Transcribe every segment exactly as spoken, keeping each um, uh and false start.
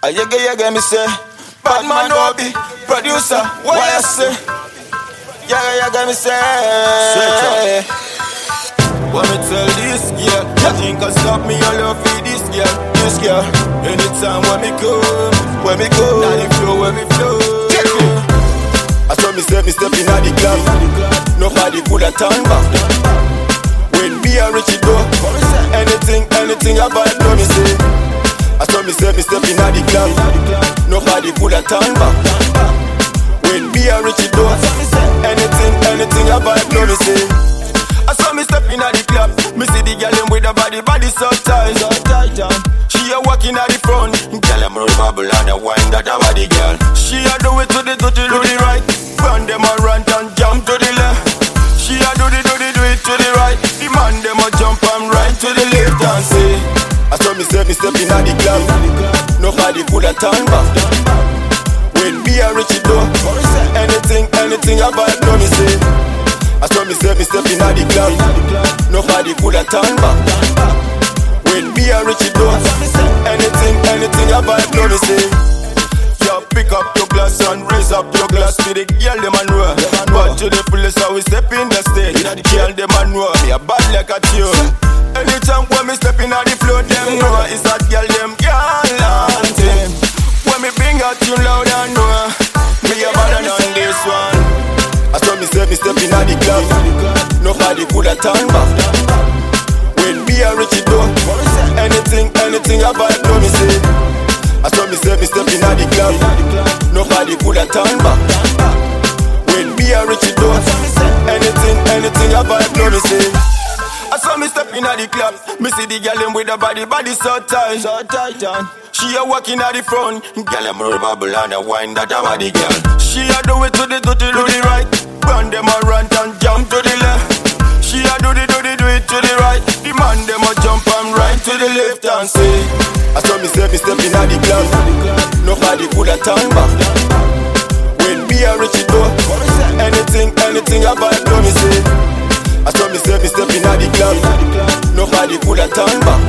I yega yega me say, bad man no be producer. Why I say, yega yega me say. What me tell this girl? You think I stop me? I love you this girl, this girl. Anytime when me come, when me go, now the flow when me flow. I saw me step, me step in the club. Nobody could have turn back. When me a rich it go, anything, anything about no me say. I saw me step, me step in the club. Nobody could have turn back. When me a rich it go, anything, anything about no me say. I saw me step in the club. Me see the girl with the body, body so tight, so tight. She a walking at the front. Girl I'm roll bubble and a wine that a body girl. She a do it to the to the, to the right. Run them a run and jump to the left. She a do the do the do it to the right. The man them a jump and right to the left and say. I saw me step, me step in the club. Nobody could have turn back. When me a rich it do, anything, anything about no me say. I saw me step, me step in the club. Nobody could have turn back. When me a rich it do, anything, anything about no me say. Yo, pick up your glass and raise up your glass to the girl them a know. But to the police how we step in the stage. The girl them a know me a bad like a tune. Anytime when me step in the floor, them know it's that girl them girl team. When me bring out tune loud and know me a better than this one. I saw me step, me step in the club. Nobody could have turn back. When me a rich it do, anything, anything about no me say. I saw me step, me step in the club. Nobody could have turn back. When me a rich it do, anything, anything about no me say. I saw me step in the club. Me see the girl with the body, body so tight, so tight. And she a walking at the front. Girl I'm roll bubble and a wine that a body girl. She a do it to the to the to the right. Run them a run and jump to the left. She a do the do the do it to the right. The man them a jump and right to the left and say. I saw me step, me step in the club. Nobody could have turn back. When me a rich it do, anything, anything about no me say. I saw me step, me step in the club. Nobody could have turn back.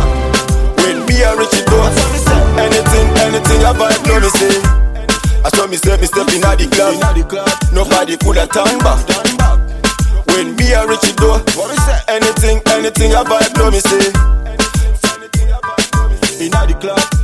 When me a rich it do, anything, anything about no me say. I saw me step, me step in the club. Nobody could have turn back. When me a rich it do, anything, anything about no me say. In the club.